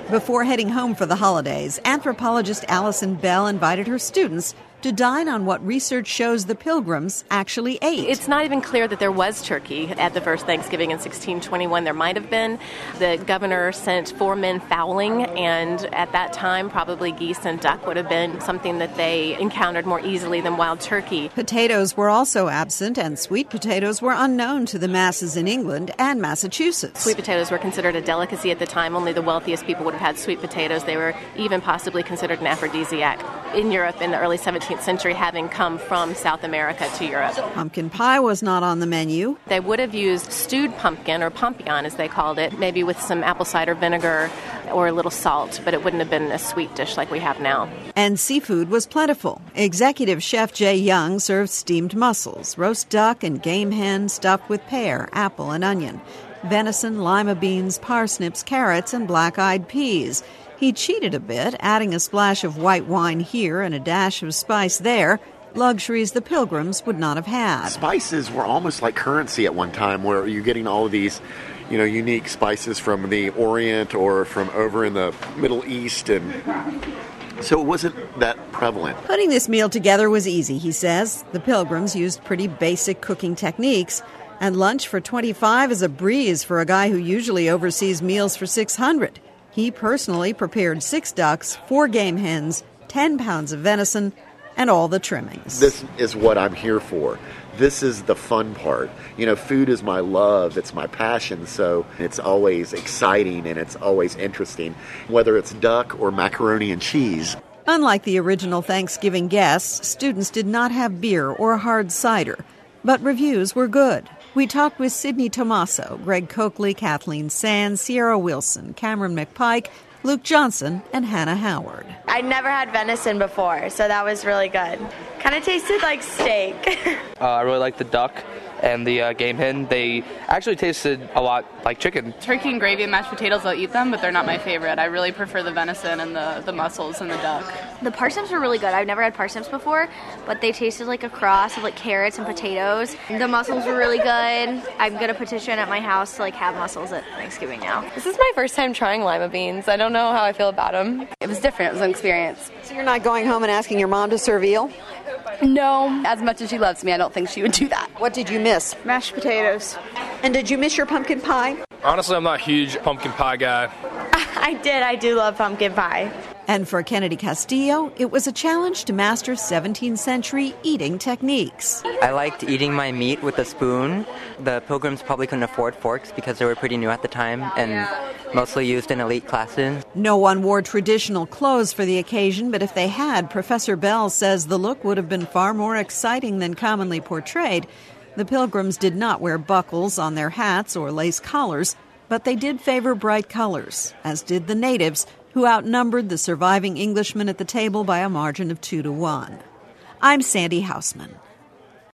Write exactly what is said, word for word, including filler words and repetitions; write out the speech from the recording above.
Before heading home for the holidays, anthropologist Allison Bell invited her students to dine on what research shows the Pilgrims actually ate. It's not even clear that there was turkey at the first Thanksgiving in sixteen twenty-one. There might have been. The governor sent four men fowling, and at that time, probably geese and duck would have been something that they encountered more easily than wild turkey. Potatoes were also absent, and sweet potatoes were unknown to the masses in England and Massachusetts. Sweet potatoes were considered a delicacy at the time. Only the wealthiest people would have had sweet potatoes. They were even possibly considered an aphrodisiac. In Europe in the early seventeenth century, having come from South America to Europe. Pumpkin pie was not on the menu. They would have used stewed pumpkin, or pompion as they called it, maybe with some apple cider vinegar or a little salt, but it wouldn't have been a sweet dish like we have now. And seafood was plentiful. Executive Chef Jay Young served steamed mussels, roast duck and game hen stuffed with pear, apple, and onion, venison, lima beans, parsnips, carrots, and black-eyed peas. He cheated a bit, adding a splash of white wine here and a dash of spice there, luxuries the Pilgrims would not have had. Spices were almost like currency at one time, where you're getting all of these, you know, unique spices from the Orient or from over in the Middle East, and so it wasn't that prevalent. Putting this meal together was easy, he says. The Pilgrims used pretty basic cooking techniques, and lunch for twenty-five is a breeze for a guy who usually oversees meals for six hundred. He personally prepared six ducks, four game hens, ten pounds of venison, and all the trimmings. This is what I'm here for. This is the fun part. You know, food is my love. It's my passion. So it's always exciting and it's always interesting, whether it's duck or macaroni and cheese. Unlike the original Thanksgiving guests, students did not have beer or hard cider, but reviews were good. We talked with Sydney Tomaso, Greg Coakley, Kathleen Sands, Sierra Wilson, Cameron McPike, Luke Johnson, and Hannah Howard. I'd never had venison before, so that was really good. Kind of tasted like steak. uh, I really liked the duck and the uh, game hen. They actually tasted a lot like chicken. Turkey and gravy and mashed potatoes, I'll eat them, but they're not my favorite. I really prefer the venison and the, the mussels and the duck. The parsnips were really good. I've never had parsnips before, but they tasted like a cross of like carrots and potatoes. The mussels were really good. I'm going to petition at my house to like have mussels at Thanksgiving now. This is my first time trying lima beans. I don't know how I feel about them. It was different. It was an experience. So you're not going home and asking your mom to serve eel? No. As much as she loves me, I don't think she would do that. What did you miss? Mashed potatoes. And did you miss your pumpkin pie? Honestly, I'm not a huge pumpkin pie guy. I did. I do love pumpkin pie. And for Kennedy Castillo, it was a challenge to master seventeenth century eating techniques. I liked eating my meat with a spoon. The Pilgrims probably couldn't afford forks because they were pretty new at the time and mostly used in elite classes. No one wore traditional clothes for the occasion, but if they had, Professor Bell says the look would have been far more exciting than commonly portrayed. The Pilgrims did not wear buckles on their hats or lace collars, but they did favor bright colors, as did the natives, who outnumbered the surviving Englishmen at the table by a margin of two to one. I'm Sandy Hausman.